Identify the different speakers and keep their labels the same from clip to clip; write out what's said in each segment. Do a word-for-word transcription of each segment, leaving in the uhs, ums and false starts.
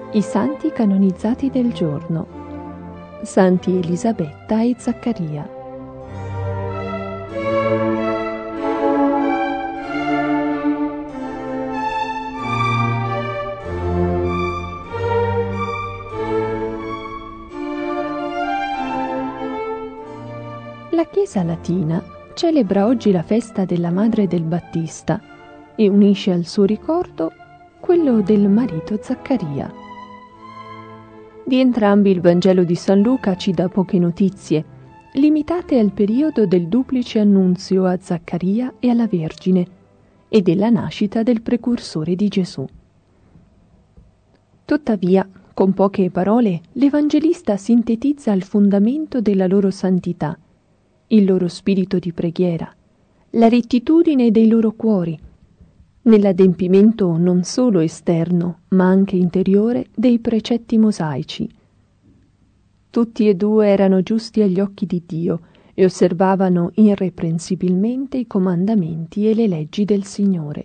Speaker 1: I santi canonizzati del giorno. Santi Elisabetta e Zaccaria. La Chiesa latina celebra oggi la festa della madre del Battista e unisce al suo ricordo quello del marito Zaccaria. Di entrambi il Vangelo di San Luca ci dà poche notizie, limitate al periodo del duplice annunzio a Zaccaria e alla Vergine e della nascita del precursore di Gesù. Tuttavia, con poche parole, l'Evangelista sintetizza il fondamento della loro santità, il loro spirito di preghiera, la rettitudine dei loro cuori, nell'adempimento non solo esterno, ma anche interiore dei precetti mosaici. Tutti e due erano giusti agli occhi di Dio e osservavano irreprensibilmente i comandamenti e le leggi del Signore.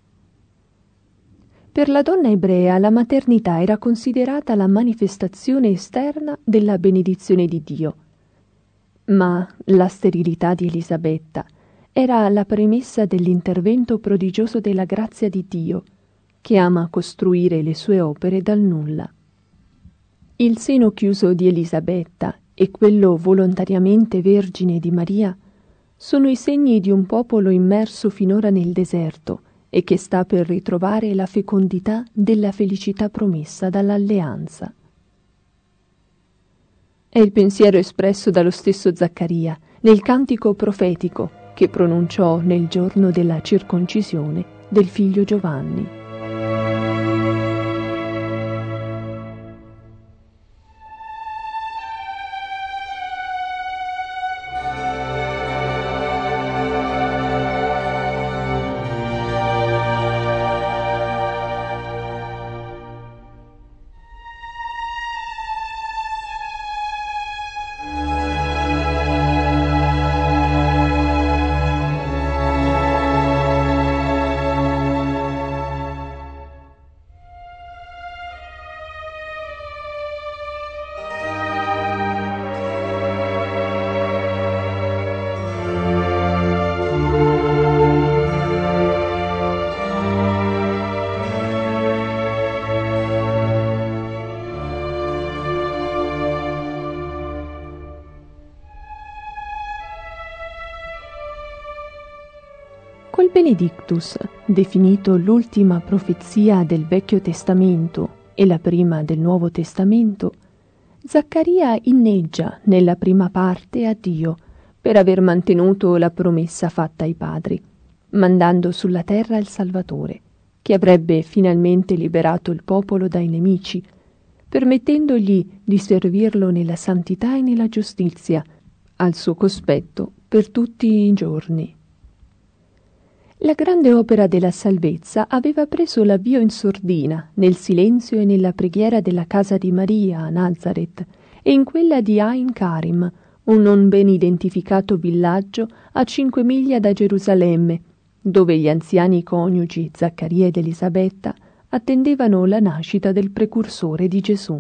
Speaker 1: Per la donna ebrea la maternità era considerata la manifestazione esterna della benedizione di Dio, ma la sterilità di Elisabetta era la premessa dell'intervento prodigioso della grazia di Dio, che ama costruire le sue opere dal nulla. Il seno chiuso di Elisabetta e quello volontariamente vergine di Maria sono i segni di un popolo immerso finora nel deserto e che sta per ritrovare la fecondità della felicità promessa dall'alleanza. È il pensiero espresso dallo stesso Zaccaria nel cantico profetico che pronunciò nel giorno della circoncisione del figlio Giovanni. Col Benedictus, definito l'ultima profezia del Vecchio Testamento e la prima del Nuovo Testamento, Zaccaria inneggia nella prima parte a Dio per aver mantenuto la promessa fatta ai padri, mandando sulla terra il Salvatore, che avrebbe finalmente liberato il popolo dai nemici, permettendogli di servirlo nella santità e nella giustizia, al suo cospetto per tutti i giorni. La grande opera della salvezza aveva preso l'avvio in sordina, nel silenzio e nella preghiera della casa di Maria a Nazareth e in quella di Ain Karim, un non ben identificato villaggio a cinque miglia da Gerusalemme, dove gli anziani coniugi Zaccaria ed Elisabetta attendevano la nascita del precursore di Gesù.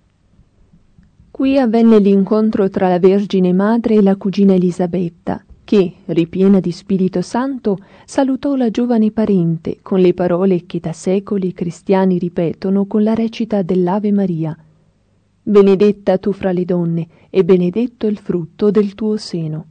Speaker 1: Qui avvenne l'incontro tra la Vergine Madre e la cugina Elisabetta, che, ripiena di Spirito Santo, salutò la giovane parente con le parole che da secoli i cristiani ripetono con la recita dell'Ave Maria: «Benedetta tu fra le donne, e benedetto il frutto del tuo seno».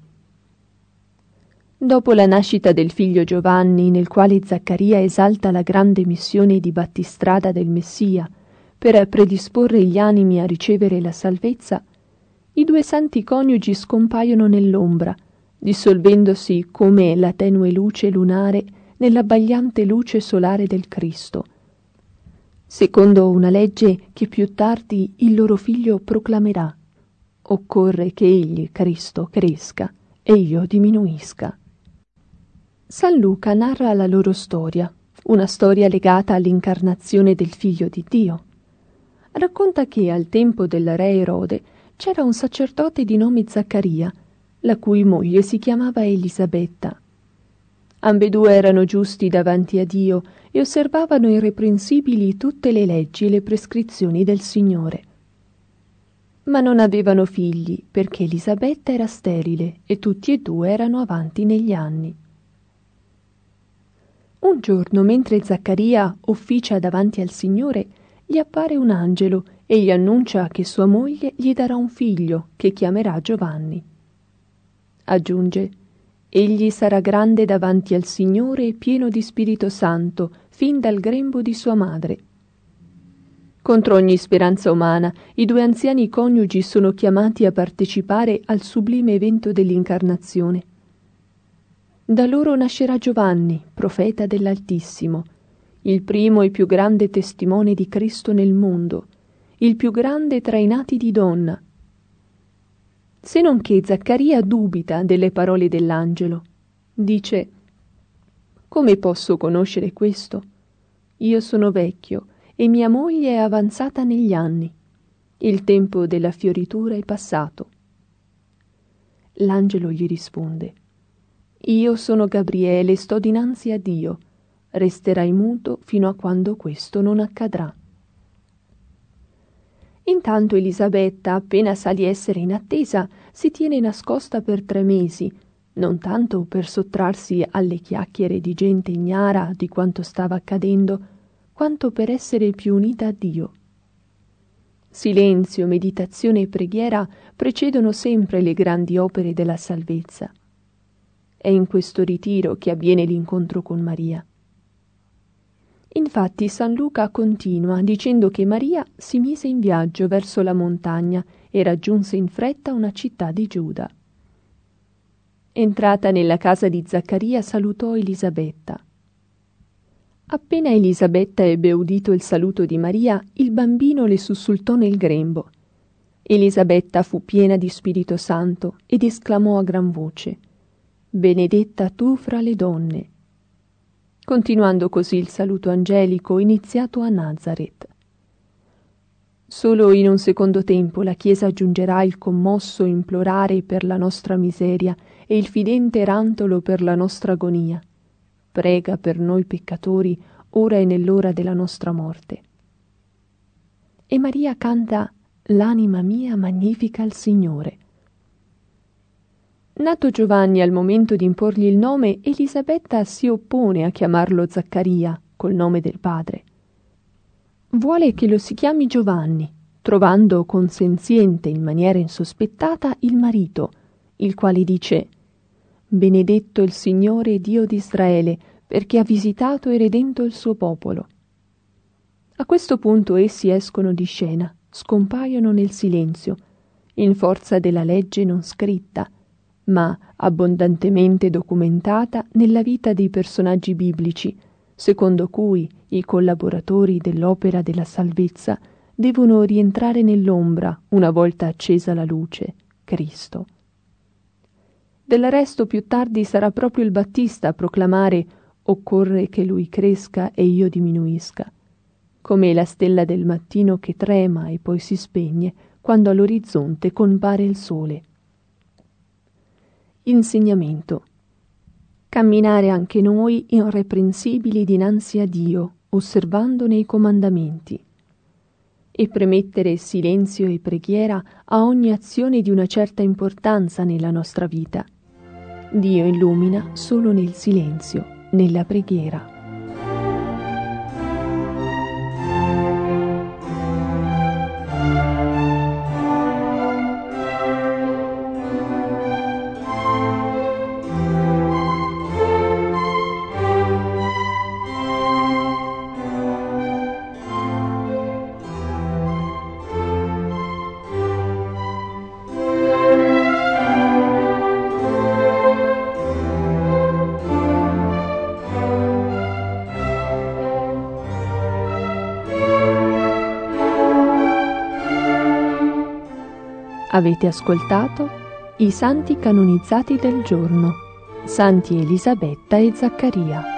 Speaker 1: Dopo la nascita del figlio Giovanni, nel quale Zaccaria esalta la grande missione di battistrada del Messia per predisporre gli animi a ricevere la salvezza, i due santi coniugi scompaiono nell'ombra, dissolvendosi come la tenue luce lunare nell'abbagliante luce solare del Cristo, secondo una legge che più tardi il loro figlio proclamerà: «Occorre che egli, Cristo, cresca e io diminuisca». San Luca narra la loro storia, una storia legata all'incarnazione del Figlio di Dio. Racconta che al tempo del re Erode c'era un sacerdote di nome Zaccaria, la cui moglie si chiamava Elisabetta. Ambedue erano giusti davanti a Dio e osservavano irreprensibili tutte le leggi e le prescrizioni del Signore. Ma non avevano figli, perché Elisabetta era sterile e tutti e due erano avanti negli anni. Un giorno, mentre Zaccaria officia davanti al Signore, gli appare un angelo e gli annuncia che sua moglie gli darà un figlio che chiamerà Giovanni. Aggiunge: egli sarà grande davanti al Signore e pieno di Spirito Santo, fin dal grembo di sua madre. Contro ogni speranza umana, i due anziani coniugi sono chiamati a partecipare al sublime evento dell'incarnazione. Da loro nascerà Giovanni, profeta dell'Altissimo, il primo e più grande testimone di Cristo nel mondo, il più grande tra i nati di donna. Se non che Zaccaria dubita delle parole dell'angelo. Dice: come posso conoscere questo? Io sono vecchio e mia moglie è avanzata negli anni. Il tempo della fioritura è passato. L'angelo gli risponde: io sono Gabriele e sto dinanzi a Dio. Resterai muto fino a quando questo non accadrà. Intanto Elisabetta, appena sa di essere in attesa, si tiene nascosta per tre mesi, non tanto per sottrarsi alle chiacchiere di gente ignara di quanto stava accadendo, quanto per essere più unita a Dio. Silenzio, meditazione e preghiera precedono sempre le grandi opere della salvezza. È in questo ritiro che avviene l'incontro con Maria. Infatti San Luca continua dicendo che Maria si mise in viaggio verso la montagna e raggiunse in fretta una città di Giuda. Entrata nella casa di Zaccaria, salutò Elisabetta. Appena Elisabetta ebbe udito il saluto di Maria, il bambino le sussultò nel grembo. Elisabetta fu piena di Spirito Santo ed esclamò a gran voce: benedetta tu fra le donne. Continuando così il saluto angelico iniziato a Nazaret. Solo in un secondo tempo la Chiesa aggiungerà il commosso implorare per la nostra miseria e il fidente rantolo per la nostra agonia. Prega per noi peccatori, ora e nell'ora della nostra morte. E Maria canta: l'anima mia magnifica il Signore. Nato Giovanni al momento di imporgli il nome, Elisabetta si oppone a chiamarlo Zaccaria, col nome del padre. Vuole che lo si chiami Giovanni, trovando consenziente in maniera insospettata il marito, il quale dice: benedetto il Signore Dio di Israele, perché ha visitato e redento il suo popolo. A questo punto essi escono di scena, scompaiono nel silenzio, in forza della legge non scritta, ma abbondantemente documentata nella vita dei personaggi biblici, secondo cui i collaboratori dell'opera della salvezza devono rientrare nell'ombra una volta accesa la luce, Cristo. Del resto più tardi sarà proprio il Battista a proclamare: occorre che lui cresca e io diminuisca, come la stella del mattino che trema e poi si spegne quando all'orizzonte compare il sole. Insegnamento. Camminare anche noi irreprensibili dinanzi a Dio, osservandone i comandamenti, e premettere silenzio e preghiera a ogni azione di una certa importanza nella nostra vita. Dio illumina solo nel silenzio, nella preghiera. Avete ascoltato i santi canonizzati del giorno, Santi Elisabetta e Zaccaria.